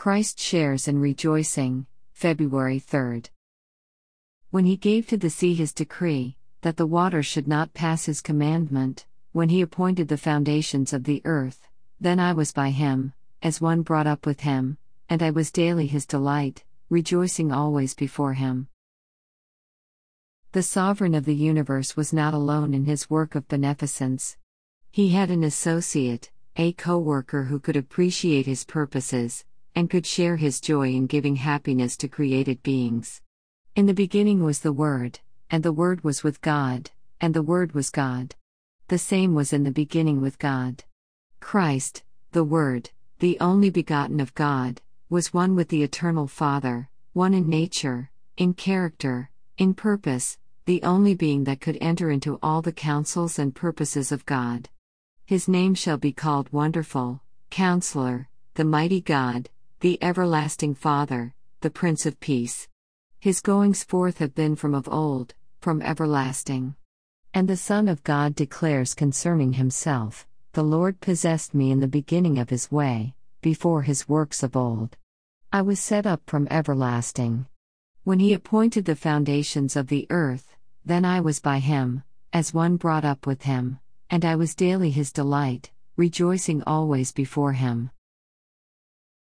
Christ shares in rejoicing, February 3rd. When he gave to the sea his decree, that the waters should not pass his commandment, when he appointed the foundations of the earth, then I was by him, as one brought up with him, and I was daily his delight, rejoicing always before him. The Sovereign of the universe was not alone in his work of beneficence. He had an associate, a co-worker who could appreciate his purposes, and could share his joy in giving happiness to created beings. In the beginning was the Word, and the Word was with God, and the Word was God. The same was in the beginning with God. Christ, the Word, the only begotten of God, was one with the eternal Father, one in nature, in character, in purpose, the only being that could enter into all the counsels and purposes of God. His name shall be called Wonderful, Counselor, the Mighty God, the Everlasting Father, the Prince of Peace. His goings forth have been from of old, from everlasting. And the Son of God declares concerning himself, the Lord possessed me in the beginning of his way, before his works of old. I was set up from everlasting. When he appointed the foundations of the earth, then I was by him, as one brought up with him, and I was daily his delight, rejoicing always before him.